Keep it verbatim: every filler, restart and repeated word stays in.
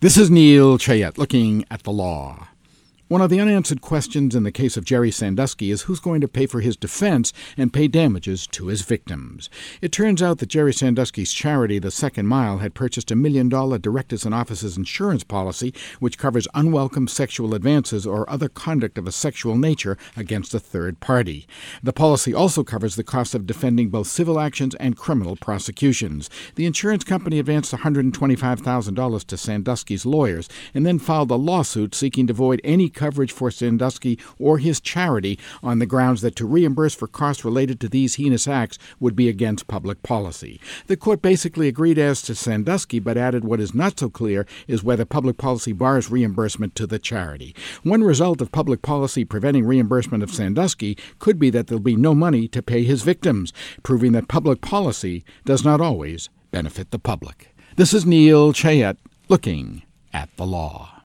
This is Neil Chayet looking at the law. One of the unanswered questions in the case of Jerry Sandusky is who's going to pay for his defense and pay damages to his victims. It turns out that Jerry Sandusky's charity, The Second Mile, had purchased a million-dollar directors and officers insurance policy which covers unwelcome sexual advances or other conduct of a sexual nature against a third party. The policy also covers the cost of defending both civil actions and criminal prosecutions. The insurance company advanced one hundred twenty-five thousand dollars to Sandusky's lawyers and then filed a lawsuit seeking to void any coverage for Sandusky or his charity on the grounds that to reimburse for costs related to these heinous acts would be against public policy. The court basically agreed as to Sandusky, but added what is not so clear is whether public policy bars reimbursement to the charity. One result of public policy preventing reimbursement of Sandusky could be that there'll be no money to pay his victims, proving that public policy does not always benefit the public. This is Neil Chayet looking at the law.